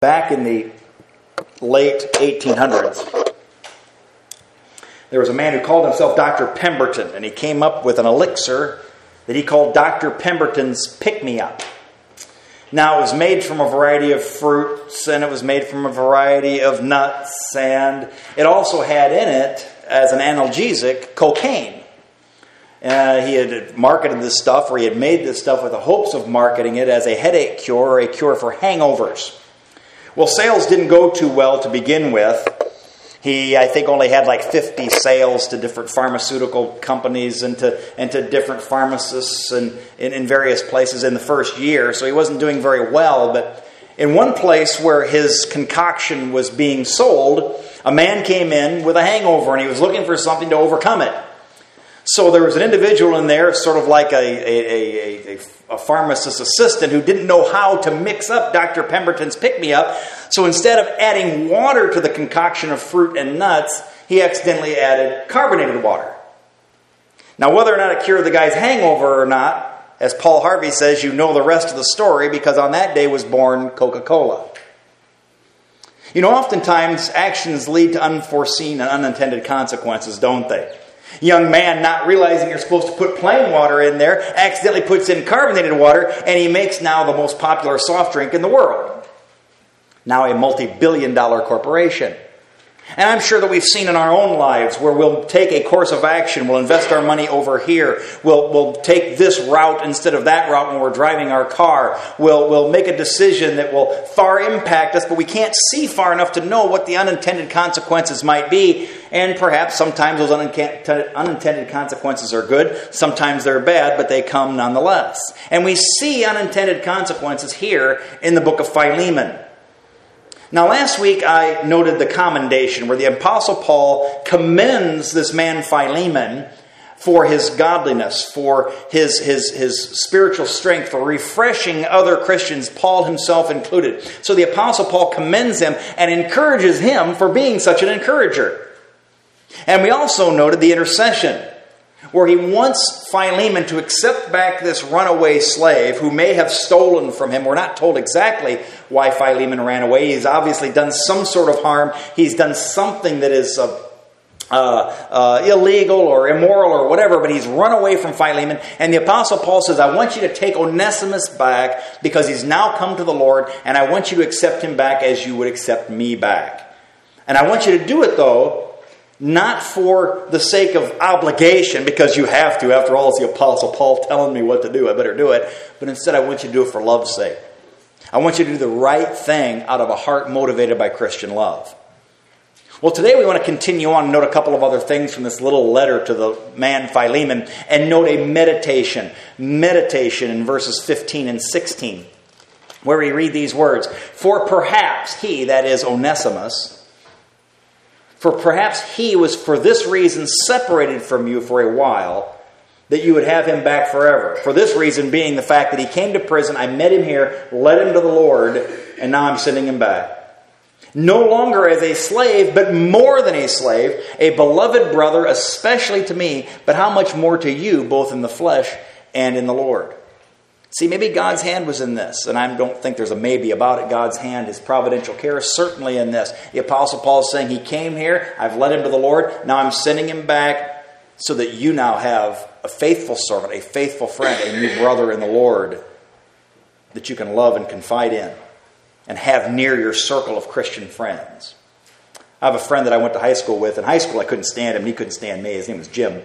Back in the late 1800s, there was a man who called himself Dr. Pemberton, and he came up with an elixir that he called Dr. Pemberton's Pick-Me-Up. Now, it was made from a variety of fruits, and it was made from a variety of nuts, and it also had in it, as an analgesic, cocaine. He had marketed this stuff, or he had made this stuff with the hopes of marketing it as a headache cure or a cure for hangovers. Well, sales didn't go too well to begin with. He, I think, only had like 50 sales to different pharmaceutical companies and to different pharmacists and in various places in the first year. So he wasn't doing very well. But in one place where his concoction was being sold, a man came in with a hangover and he was looking for something to overcome it. So there was an individual in there, sort of like a pharmacist assistant, who didn't know how to mix up Dr. Pemberton's Pick-Me-Up. So instead of adding water to the concoction of fruit and nuts, he accidentally added carbonated water. Now, whether or not it cured the guy's hangover or not, as Paul Harvey says, you know the rest of the story, because on that day was born Coca-Cola. You know, oftentimes actions lead to unforeseen and unintended consequences, don't they? Young man, not realizing you're supposed to put plain water in there, accidentally puts in carbonated water, and he makes now the most popular soft drink in the world. Now a multi-billion-dollar corporation. And I'm sure that we've seen in our own lives where we'll take a course of action, we'll invest our money over here, we'll take this route instead of that route when we're driving our car, we'll make a decision that will far impact us, but we can't see far enough to know what the unintended consequences might be. And perhaps sometimes those unintended consequences are good, sometimes they're bad, but they come nonetheless. And we see unintended consequences here in the book of Philemon. Now, last week I noted the commendation where the Apostle Paul commends this man Philemon for his godliness, for his spiritual strength, for refreshing other Christians, Paul himself included. So the Apostle Paul commends him and encourages him for being such an encourager. And we also noted the intercession, where he wants Philemon to accept back this runaway slave who may have stolen from him. We're not told exactly why Philemon ran away. He's obviously done some sort of harm. He's done something that is illegal or immoral or whatever, but he's run away from Philemon. And the Apostle Paul says, I want you to take Onesimus back because he's now come to the Lord, and I want you to accept him back as you would accept me back. And I want you to do it, though, not for the sake of obligation, because you have to. After all, it's the Apostle Paul telling me what to do. I better do it. But instead, I want you to do it for love's sake. I want you to do the right thing out of a heart motivated by Christian love. Well, today we want to continue on and note a couple of other things from this little letter to the man Philemon, and note a meditation. Meditation in verses 15 and 16, where we read these words. For perhaps he, that is Onesimus, for perhaps he was for this reason separated from you for a while, that you would have him back forever. For this reason being the fact that he came to prison, I met him here, led him to the Lord, and now I'm sending him back. No longer as a slave, but more than a slave, a beloved brother, especially to me, but how much more to you, both in the flesh and in the Lord. See, maybe God's hand was in this, and I don't think there's a maybe about it. God's hand, his providential care is certainly in this. The Apostle Paul is saying, he came here, I've led him to the Lord, now I'm sending him back so that you now have a faithful servant, a faithful friend, a new brother in the Lord that you can love and confide in and have near your circle of Christian friends. I have a friend that I went to high school with. In high school, I couldn't stand him, and he couldn't stand me. His name was Jim.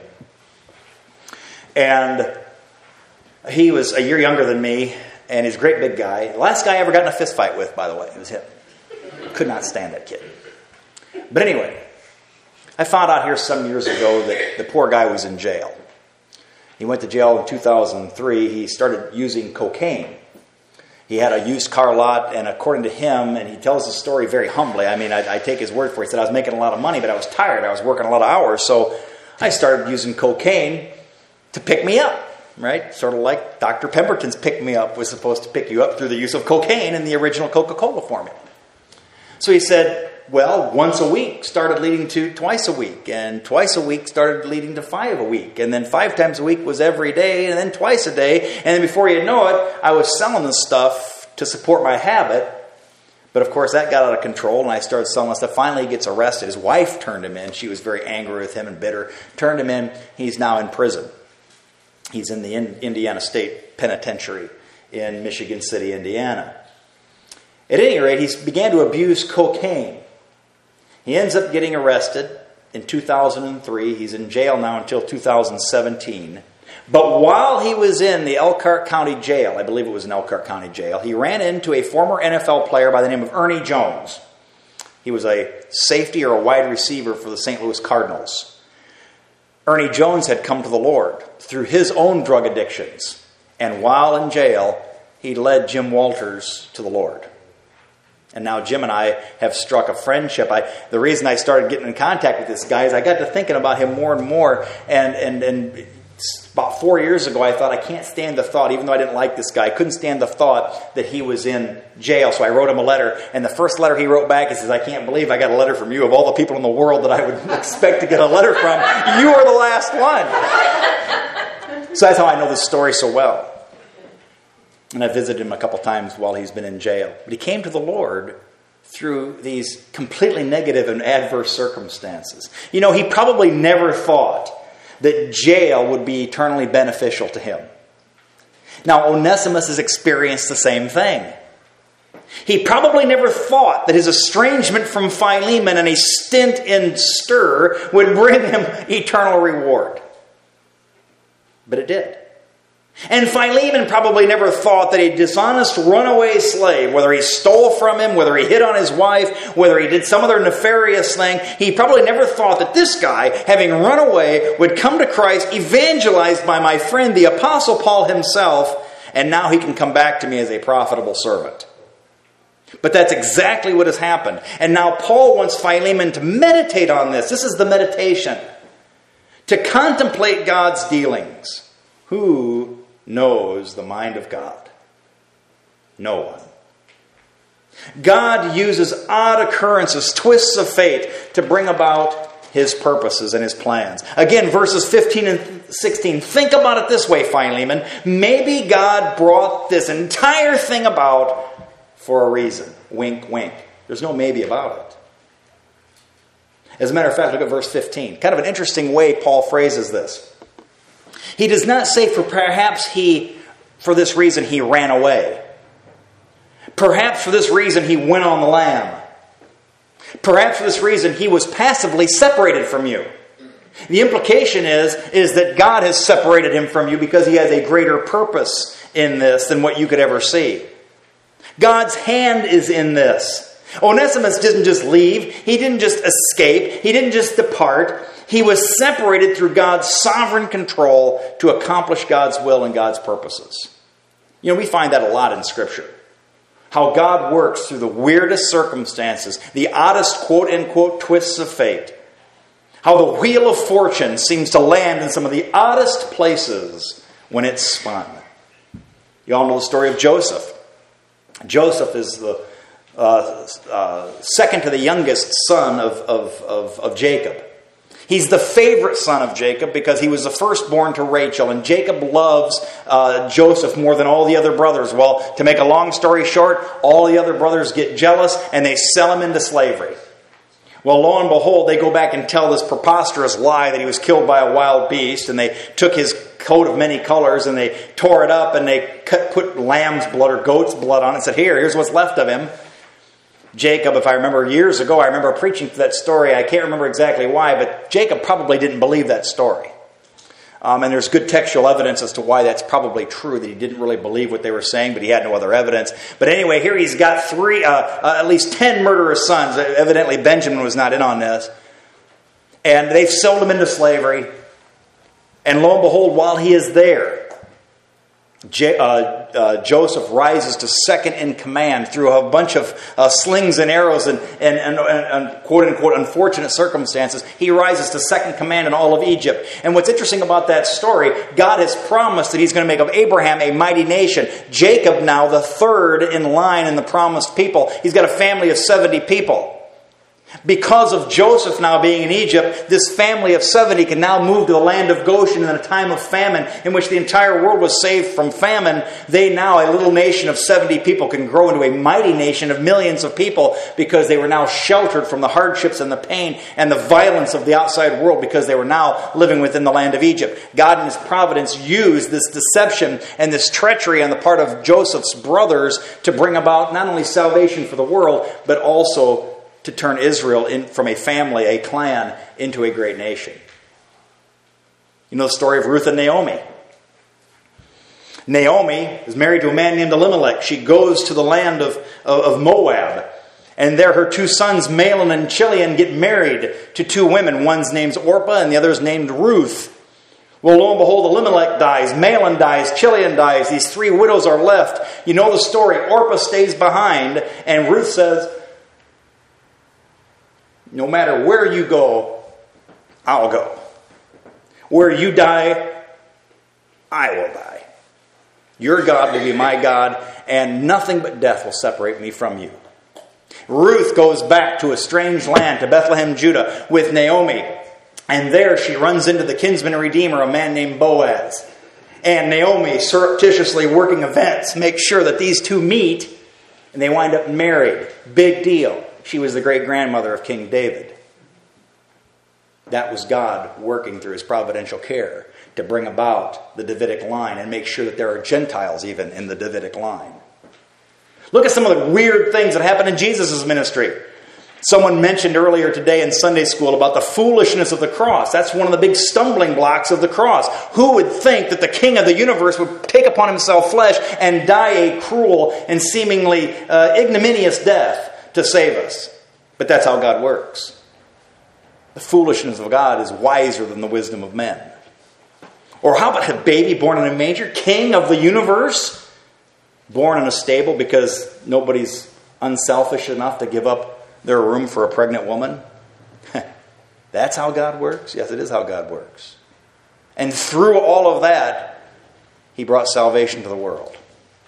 And he was a year younger than me, and he's a great big guy. The last guy I ever got in a fist fight with, by the way, it was him. Could not stand that kid. But anyway, I found out here some years ago that the poor guy was in jail. He went to jail in 2003. He started using cocaine. He had a used car lot, and according to him, and he tells the story very humbly, I mean, I take his word for it. He said, I was making a lot of money, but I was tired. I was working a lot of hours, so I started using cocaine to pick me up. Right? Sort of like Dr. Pemberton's Pick-Me-Up was supposed to pick you up through the use of cocaine in the original Coca-Cola formula. So he said, well, once a week started leading to twice a week, and twice a week started leading to 5 a week, and then 5 times a week was every day, and then twice a day, and then before you know it, I was selling this stuff to support my habit. But of course, that got out of control, and I started selling stuff. Finally, he gets arrested. His wife turned him in. She was very angry with him and bitter. Turned him in. He's now in prison. He's in the Indiana State Penitentiary in Michigan City, Indiana. At any rate, he began to abuse cocaine. He ends up getting arrested in 2003. He's in jail now until 2017. But while he was in the Elkhart County Jail, I believe it was an Elkhart County Jail, he ran into a former NFL player by the name of Ernie Jones. He was a safety or a wide receiver for the St. Louis Cardinals. Ernie Jones had come to the Lord through his own drug addictions. And while in jail, he led Jim Walters to the Lord. And now Jim and I have struck a friendship. The reason I started getting in contact with this guy is I got to thinking about him more and more. And about 4 years ago, I thought, I can't stand the thought, even though I didn't like this guy, I couldn't stand the thought that he was in jail. So I wrote him a letter. And the first letter he wrote back, he says, I can't believe I got a letter from you. Of all the people in the world that I would expect to get a letter from, you are the last one. So that's how I know this story so well. And I visited him a couple times while he's been in jail. But he came to the Lord through these completely negative and adverse circumstances. You know, he probably never thought that jail would be eternally beneficial to him. Now, Onesimus has experienced the same thing. He probably never thought that his estrangement from Philemon and a stint in stir would bring him eternal reward. But it did. And Philemon probably never thought that a dishonest runaway slave, whether he stole from him, whether he hit on his wife, whether he did some other nefarious thing, he probably never thought that this guy, having run away, would come to Christ, evangelized by my friend, the Apostle Paul himself, and now he can come back to me as a profitable servant. But that's exactly what has happened. And now Paul wants Philemon to meditate on this. This is the meditation. To contemplate God's dealings. Who knows the mind of God? No one. God uses odd occurrences, twists of fate, to bring about His purposes and His plans. Again, verses 15 and 16. Think about it this way, Philemon. Maybe God brought this entire thing about for a reason. Wink, wink. There's no maybe about it. As a matter of fact, look at verse 15. Kind of an interesting way Paul phrases this. He does not say for this reason he ran away. Perhaps for this reason he went on the lam. Perhaps for this reason he was passively separated from you. The implication is that God has separated him from you because He has a greater purpose in this than what you could ever see. God's hand is in this. Onesimus didn't just leave. He didn't just escape. He didn't just depart. He was separated through God's sovereign control to accomplish God's will and God's purposes. You know, we find that a lot in Scripture. How God works through the weirdest circumstances, the oddest quote-unquote twists of fate. How the wheel of fortune seems to land in some of the oddest places when it's spun. You all know the story of Joseph. Joseph is the second to the youngest son of Jacob. He's the favorite son of Jacob because he was the firstborn to Rachel. And Jacob loves Joseph more than all the other brothers. Well, to make a long story short, all the other brothers get jealous and they sell him into slavery. Well, lo and behold, they go back and tell this preposterous lie that he was killed by a wild beast. And they took his coat of many colors and they tore it up and they put lamb's blood or goat's blood on it and said, here's what's left of him. Jacob, if I remember years ago, I remember preaching that story. I can't remember exactly why, but Jacob probably didn't believe that story. And there's good textual evidence as to why that's probably true, that he didn't really believe what they were saying, but he had no other evidence. But anyway, here he's got at least 10 murderous sons. Evidently, Benjamin was not in on this. And they've sold him into slavery. And lo and behold, while he is there, Joseph rises to second in command through a bunch of slings and arrows and quote-unquote unfortunate circumstances. He rises to second command in all of Egypt. And what's interesting about that story, God has promised that He's going to make of Abraham a mighty nation. Jacob now the third in line in the promised people. He's got a family of 70 people. Because of Joseph now being in Egypt, this family of 70 can now move to the land of Goshen in a time of famine in which the entire world was saved from famine. They now, a little nation of 70 people, can grow into a mighty nation of millions of people because they were now sheltered from the hardships and the pain and the violence of the outside world because they were now living within the land of Egypt. God in His providence used this deception and this treachery on the part of Joseph's brothers to bring about not only salvation for the world, but also to turn Israel from a family, a clan, into a great nation. You know the story of Ruth and Naomi. Naomi is married to a man named Elimelech. She goes to the land of Moab. And there her two sons, Mahlon and Chilion, get married to two women. One's named Orpah and the other's named Ruth. Well, lo and behold, Elimelech dies, Mahlon dies, Chilion dies. These three widows are left. You know the story. Orpah stays behind, and Ruth says, no matter where you go, I'll go. Where you die, I will die. Your God will be my God, and nothing but death will separate me from you. Ruth goes back to a strange land, to Bethlehem, Judah, with Naomi. And there she runs into the kinsman and redeemer, a man named Boaz. And Naomi, surreptitiously working events, makes sure that these two meet, and they wind up married. Big deal. She was the great-grandmother of King David. That was God working through His providential care to bring about the Davidic line and make sure that there are Gentiles even in the Davidic line. Look at some of the weird things that happened in Jesus' ministry. Someone mentioned earlier today in Sunday school about the foolishness of the cross. That's one of the big stumbling blocks of the cross. Who would think that the King of the universe would take upon Himself flesh and die a cruel and seemingly ignominious death to save us? But that's how God works. The foolishness of God is wiser than the wisdom of men. Or how about a baby born in a manger? King of the universe? Born in a stable because nobody's unselfish enough to give up their room for a pregnant woman? That's how God works? Yes, it is how God works. And through all of that, He brought salvation to the world.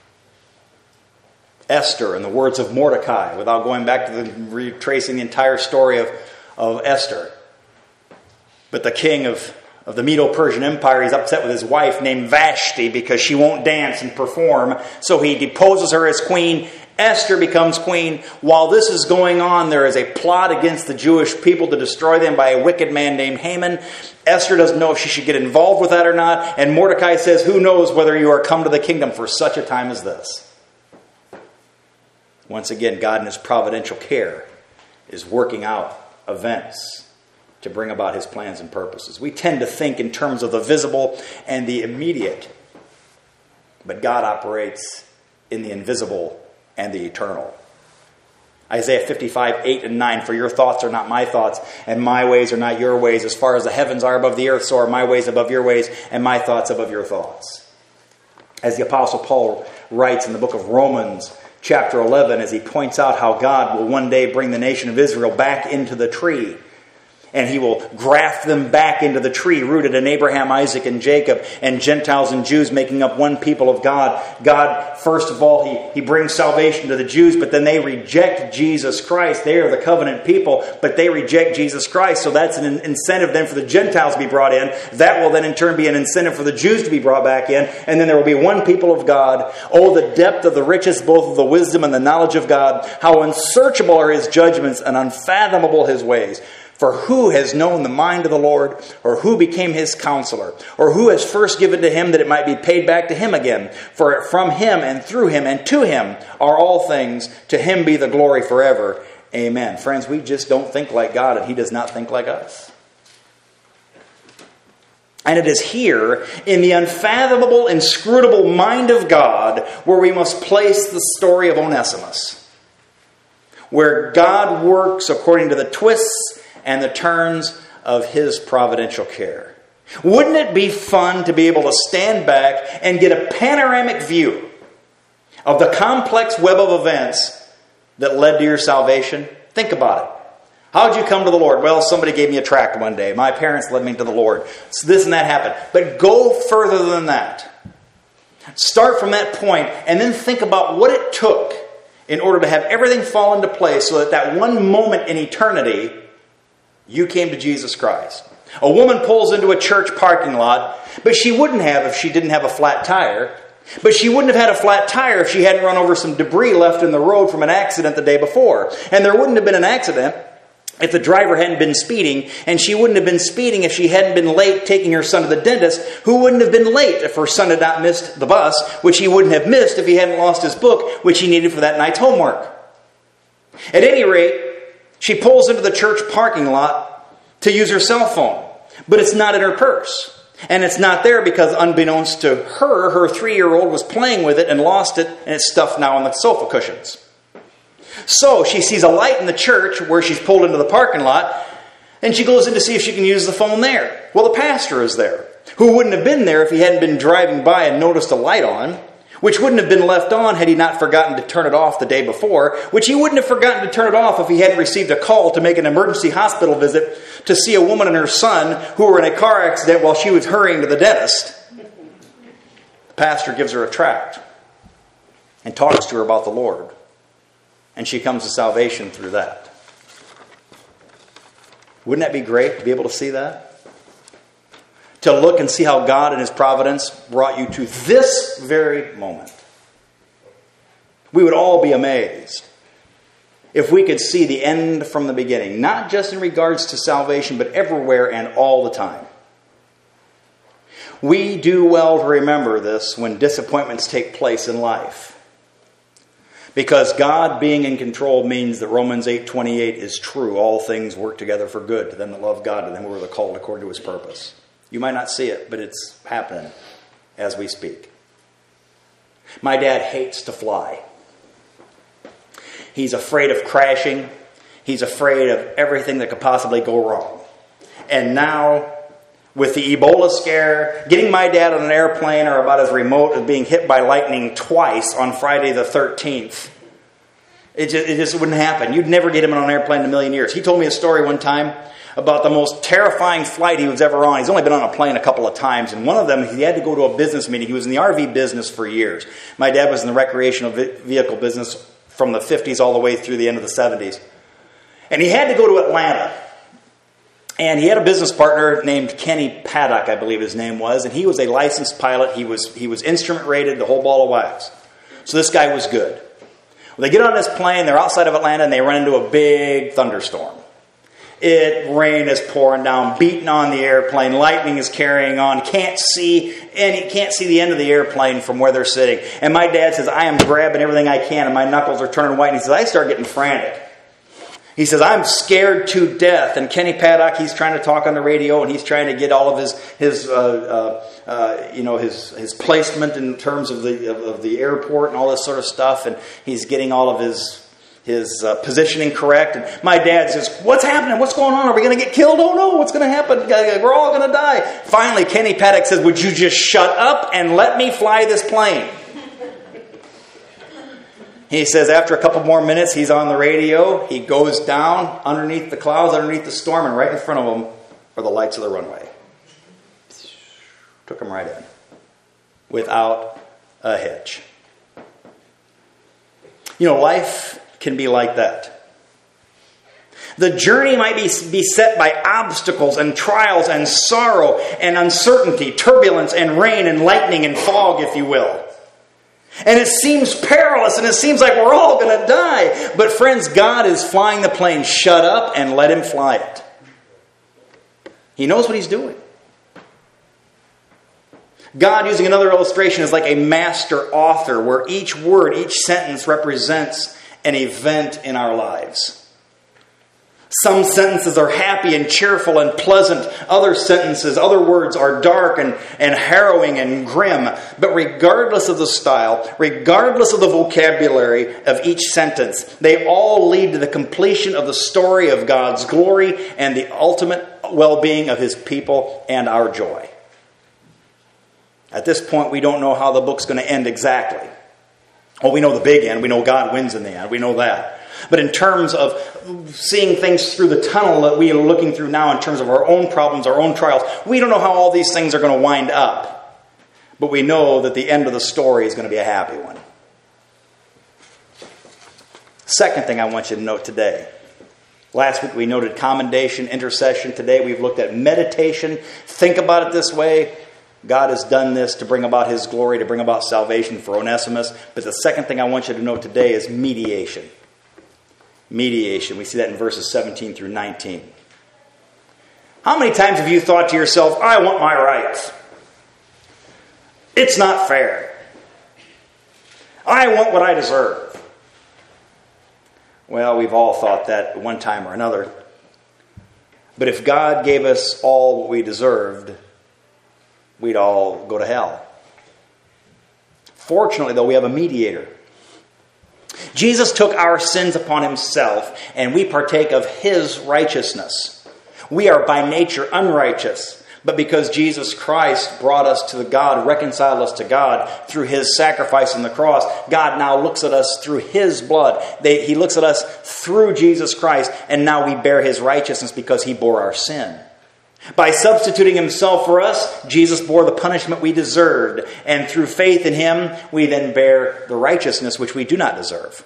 Esther, in the words of Mordecai, without going back to retracing the entire story of Esther. But the king of the Medo-Persian Empire, he's upset with his wife named Vashti because she won't dance and perform. So he deposes her as queen. Esther becomes queen. While this is going on, there is a plot against the Jewish people to destroy them by a wicked man named Haman. Esther doesn't know if she should get involved with that or not. And Mordecai says, who knows whether you are come to the kingdom for such a time as this. Once again, God in His providential care is working out events to bring about His plans and purposes. We tend to think in terms of the visible and the immediate. But God operates in the invisible and the eternal. Isaiah 55, 8 and 9, for your thoughts are not my thoughts, and my ways are not your ways. As far as the heavens are above the earth, so are my ways above your ways, and my thoughts above your thoughts. As the Apostle Paul writes in the book of Romans, chapter 11, as he points out how God will one day bring the nation of Israel back into the tree. And He will graft them back into the tree, rooted in Abraham, Isaac, and Jacob, and Gentiles and Jews making up one people of God. God, first of all, He brings salvation to the Jews, but then they reject Jesus Christ. They are the covenant people, but they reject Jesus Christ. So that's an incentive then for the Gentiles to be brought in. That will then in turn be an incentive for the Jews to be brought back in. And then there will be one people of God. Oh, the depth of the riches, both of the wisdom and the knowledge of God. How unsearchable are His judgments and unfathomable His ways. For who has known the mind of the Lord, or who became His counselor, or who has first given to Him that it might be paid back to Him again? For from Him and through Him and to Him are all things. To Him be the glory forever. Amen. Friends, we just don't think like God, and He does not think like us. And it is here, in the unfathomable, inscrutable mind of God, where we must place the story of Onesimus. Where God works according to the twists and the turns of His providential care. Wouldn't it be fun to be able to stand back and get a panoramic view of the complex web of events that led to your salvation? Think about it. How did you come to the Lord? Well, somebody gave me a tract one day. My parents led me to the Lord. So this and that happened. But go further than that. Start from that point and then think about what it took in order to have everything fall into place so that one moment in eternity, you came to Jesus Christ. A woman pulls into a church parking lot, but she wouldn't have if she didn't have a flat tire. But she wouldn't have had a flat tire if she hadn't run over some debris left in the road from an accident the day before. And there wouldn't have been an accident if the driver hadn't been speeding, and she wouldn't have been speeding if she hadn't been late taking her son to the dentist, who wouldn't have been late if her son had not missed the bus, which he wouldn't have missed if he hadn't lost his book, which he needed for that night's homework. At any rate, she pulls into the church parking lot to use her cell phone, but it's not in her purse. And it's not there because, unbeknownst to her, her 3-year-old was playing with it and lost it, and it's stuffed now on the sofa cushions. So she sees a light in the church where she's pulled into the parking lot, and she goes in to see if she can use the phone there. Well, the pastor is there, who wouldn't have been there if he hadn't been driving by and noticed a light on, which wouldn't have been left on had he not forgotten to turn it off the day before, which he wouldn't have forgotten to turn it off if he hadn't received a call to make an emergency hospital visit to see a woman and her son who were in a car accident while she was hurrying to the dentist. The pastor gives her a tract and talks to her about the Lord. And she comes to salvation through that. Wouldn't that be great to be able to see that? To look and see how God in His providence brought you to this very moment. We would all be amazed if we could see the end from the beginning. Not just in regards to salvation, but everywhere and all the time. We do well to remember this when disappointments take place in life. Because God being in control means that Romans 8:28 is true. All things work together for good to them that love God, to them who are called according to His purpose. You might not see it, but it's happening as we speak. My dad hates to fly. He's afraid of crashing. He's afraid of everything that could possibly go wrong. And now, with the Ebola scare, getting my dad on an airplane are about as remote as being hit by lightning twice on Friday the 13th. It just wouldn't happen. You'd never get him on an airplane in a million years. He told me a story one time about the most terrifying flight he was ever on. He's only been on a plane a couple of times. And one of them, he had to go to a business meeting. He was in the RV business for years. My dad was in the recreational vehicle business from the 50s all the way through the end of the 70s. And he had to go to Atlanta. And he had a business partner named Kenny Paddock, I believe his name was. And he was a licensed pilot. He was instrument rated, the whole ball of wax. So this guy was good. Well, they get on this plane, they're outside of Atlanta, and they run into a big thunderstorm. Rain is pouring down, beating on the airplane, lightning is carrying on, can't see the end of the airplane from where they're sitting. And my dad says, I am grabbing everything I can, and my knuckles are turning white. And he says, I start getting frantic. He says, I'm scared to death. And Kenny Paddock, he's trying to talk on the radio, and he's trying to get all of his placement in terms of the airport and all this sort of stuff. And he's getting all of his positioning correct. And my dad says, what's happening? What's going on? Are we going to get killed? Oh no, what's going to happen? We're all going to die. Finally, Kenny Paddock says, would you just shut up and let me fly this plane? He says after a couple more minutes, he's on the radio. He goes down underneath the clouds, underneath the storm, and right in front of him are the lights of the runway. Took him right in without a hitch. Life can be like that. The journey might be set by obstacles and trials and sorrow and uncertainty, turbulence and rain and lightning and fog, if you will. And it seems perilous and it seems like we're all going to die. But friends, God is flying the plane. Shut up and let Him fly it. He knows what He's doing. God, using another illustration, is like a master author where each word, each sentence represents an event in our lives. Some sentences are happy and cheerful and pleasant. Other words are dark and harrowing and grim. But regardless of the style, regardless of the vocabulary of each sentence, they all lead to the completion of the story of God's glory and the ultimate well-being of His people and our joy. At this point, we don't know how the book's going to end exactly. Well, we know the big end. We know God wins in the end. We know that. But in terms of seeing things through the tunnel that we are looking through now in terms of our own problems, our own trials, we don't know how all these things are going to wind up. But we know that the end of the story is going to be a happy one. Second thing I want you to note today. Last week we noted commendation, intercession. Today we've looked at meditation. Think about it this way. God has done this to bring about His glory, to bring about salvation for Onesimus. But the second thing I want you to note today is mediation. Mediation. We see that in verses 17 through 19. How many times have you thought to yourself, I want my rights? It's not fair. I want what I deserve. Well, we've all thought that at one time or another. But if God gave us all what we deserved, we'd all go to hell. Fortunately, though, we have a mediator. Jesus took our sins upon Himself, and we partake of His righteousness. We are by nature unrighteous. But because Jesus Christ brought us to God, reconciled us to God through His sacrifice on the cross, God now looks at us through His blood. He looks at us through Jesus Christ, and now we bear His righteousness because He bore our sin. By substituting Himself for us, Jesus bore the punishment we deserved. And through faith in Him, we then bear the righteousness which we do not deserve.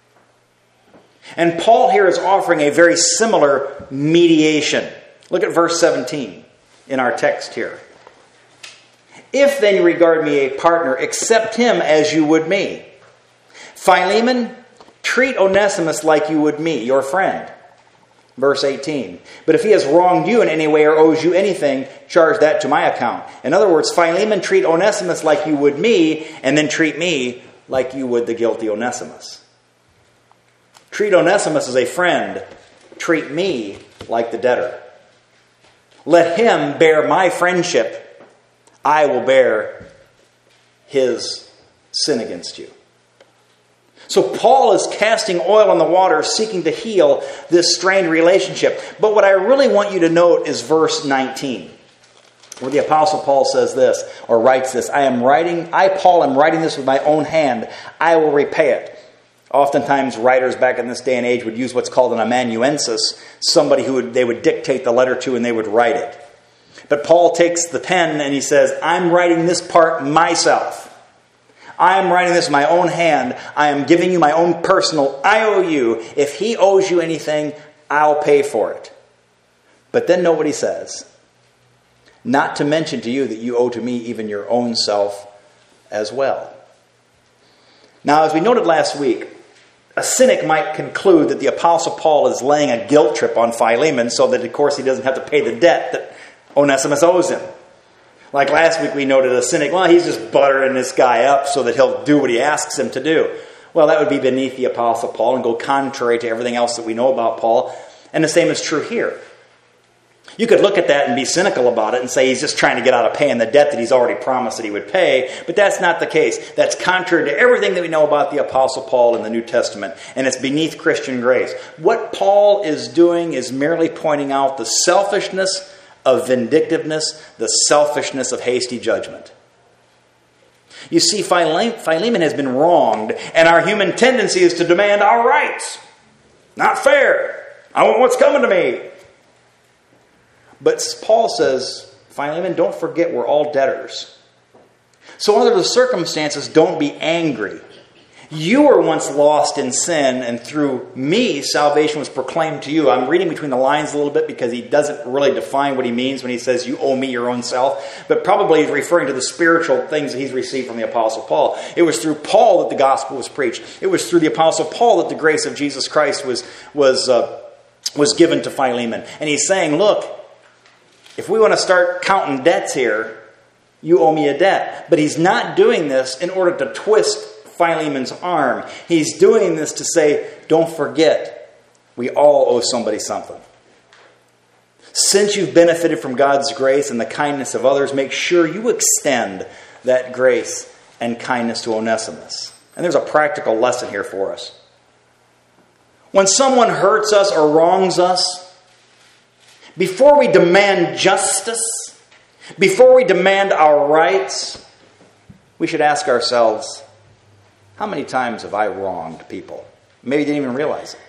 And Paul here is offering a very similar mediation. Look at verse 17. In our text here. If then you regard me a partner, accept him as you would me. Philemon, treat Onesimus like you would me, your friend. Verse 18. But if he has wronged you in any way or owes you anything, charge that to my account. In other words, Philemon, treat Onesimus like you would me, and then treat me like you would the guilty Onesimus. Treat Onesimus as a friend. Treat me like the debtor. Let him bear my friendship. I will bear his sin against you. So Paul is casting oil on the water, seeking to heal this strained relationship. But what I really want you to note is verse 19, where the Apostle Paul says this, or writes this, I, Paul, am writing this with my own hand. I will repay it. Oftentimes, writers back in this day and age would use what's called an amanuensis, somebody who they would dictate the letter to and they would write it. But Paul takes the pen and he says, I'm writing this part myself. I am writing this with my own hand. I am giving you my own personal IOU. If he owes you anything, I'll pay for it. But then nobody says, not to mention to you that you owe to me even your own self as well. Now, as we noted last week, a cynic might conclude that the Apostle Paul is laying a guilt trip on Philemon so that, of course, he doesn't have to pay the debt that Onesimus owes him. Like last week we noted a cynic, well, he's just buttering this guy up so that he'll do what he asks him to do. Well, that would be beneath the Apostle Paul and go contrary to everything else that we know about Paul. And the same is true here. You could look at that and be cynical about it and say he's just trying to get out of paying the debt that he's already promised that he would pay. But that's not the case. That's contrary to everything that we know about the Apostle Paul in the New Testament. And it's beneath Christian grace. What Paul is doing is merely pointing out the selfishness of vindictiveness, the selfishness of hasty judgment. You see, Philemon has been wronged, and our human tendency is to demand our rights. Not fair. I want what's coming to me. But Paul says, Philemon, don't forget we're all debtors. So under the circumstances, don't be angry. You were once lost in sin, and through me, salvation was proclaimed to you. I'm reading between the lines a little bit because he doesn't really define what he means when he says you owe me your own self. But probably he's referring to the spiritual things that he's received from the Apostle Paul. It was through Paul that the gospel was preached. It was through the Apostle Paul that the grace of Jesus Christ was given to Philemon. And he's saying, look, if we want to start counting debts here, you owe me a debt. But he's not doing this in order to twist Philemon's arm. He's doing this to say, don't forget, we all owe somebody something. Since you've benefited from God's grace and the kindness of others, make sure you extend that grace and kindness to Onesimus. And there's a practical lesson here for us. When someone hurts us or wrongs us, before we demand justice, before we demand our rights, we should ask ourselves, how many times have I wronged people? Maybe didn't even realize it.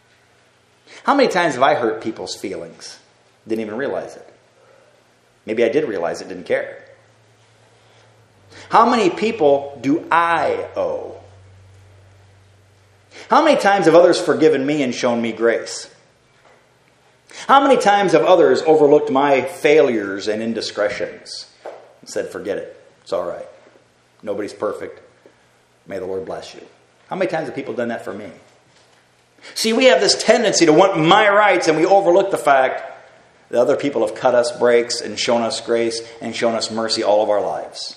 How many times have I hurt people's feelings? Didn't even realize it. Maybe I did realize it, didn't care. How many people do I owe? How many times have others forgiven me and shown me grace? How many times have others overlooked my failures and indiscretions and said, forget it, it's all right. Nobody's perfect. May the Lord bless you. How many times have people done that for me? See, we have this tendency to want my rights, and we overlook the fact that other people have cut us breaks and shown us grace and shown us mercy all of our lives.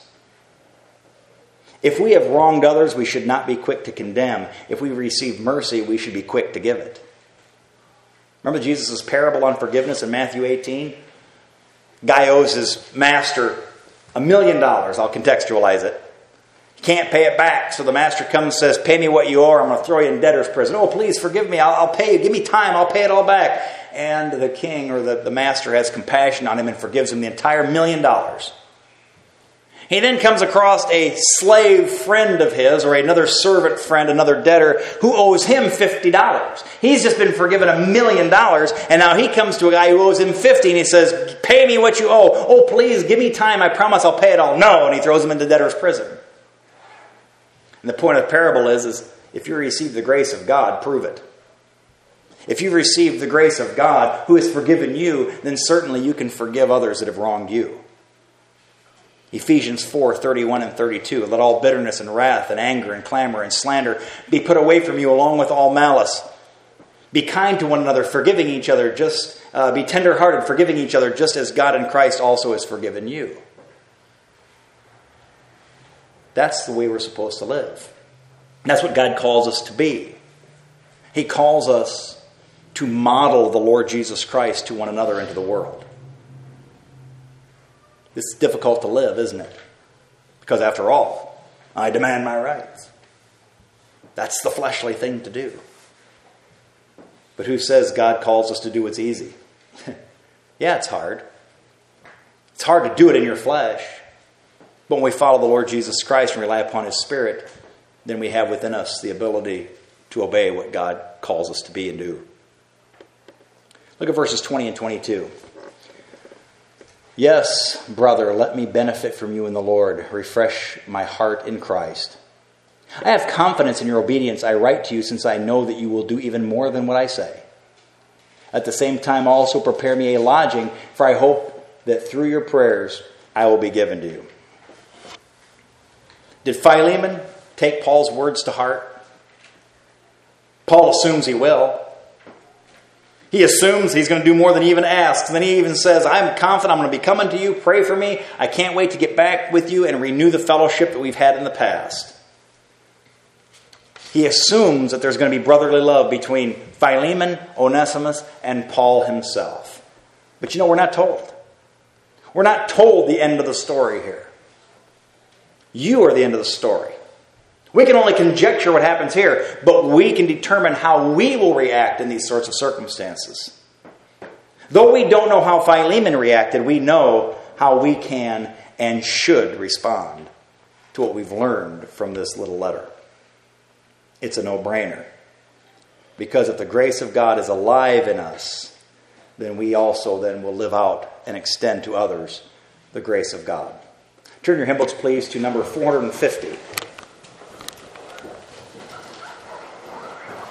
If we have wronged others, we should not be quick to condemn. If we receive mercy, we should be quick to give it. Remember Jesus' parable on forgiveness in Matthew 18? Guy owes his master $1 million. I'll contextualize it. He can't pay it back. So the master comes and says, pay me what you owe, or I'm going to throw you in debtor's prison. Oh, please forgive me. I'll pay you. Give me time. I'll pay it all back. And the king or the master has compassion on him and forgives him the entire $1 million. He then comes across a slave friend of his, or another servant friend, another debtor, who owes him $50. He's just been forgiven $1 million, and now he comes to a guy who owes him $50, and he says, pay me what you owe. Oh, please, give me time. I promise I'll pay it all. No, and he throws him into debtor's prison. And the point of the parable is if you receive the grace of God, prove it. If you've received the grace of God, who has forgiven you, then certainly you can forgive others that have wronged you. Ephesians 4:31 and 32. Let all bitterness and wrath and anger and clamor and slander be put away from you along with all malice. Be kind to one another, forgiving each other. Be tenderhearted, forgiving each other, just as God in Christ also has forgiven you. That's the way we're supposed to live. That's what God calls us to be. He calls us to model the Lord Jesus Christ to one another and to the world. It's difficult to live, isn't it? Because after all, I demand my rights. That's the fleshly thing to do. But who says God calls us to do what's easy? Yeah, it's hard. It's hard to do it in your flesh. But when we follow the Lord Jesus Christ and rely upon His Spirit, then we have within us the ability to obey what God calls us to be and do. Look at verses 20 and 22. Yes, brother, let me benefit from you in the Lord. Refresh my heart in Christ. I have confidence in your obedience. I write to you since I know that you will do even more than what I say. At the same time, also prepare me a lodging, for I hope that through your prayers I will be given to you. Did Philemon take Paul's words to heart? Paul assumes he will. He assumes he's going to do more than he even asks. And then he even says, I'm confident I'm going to be coming to you. Pray for me. I can't wait to get back with you and renew the fellowship that we've had in the past. He assumes that there's going to be brotherly love between Philemon, Onesimus, and Paul himself. But we're not told. We're not told the end of the story here. You are the end of the story. We can only conjecture what happens here, but we can determine how we will react in these sorts of circumstances. Though we don't know how Philemon reacted, we know how we can and should respond to what we've learned from this little letter. It's a no-brainer. Because if the grace of God is alive in us, then we also then will live out and extend to others the grace of God. Turn your hymn books, please, to number 450.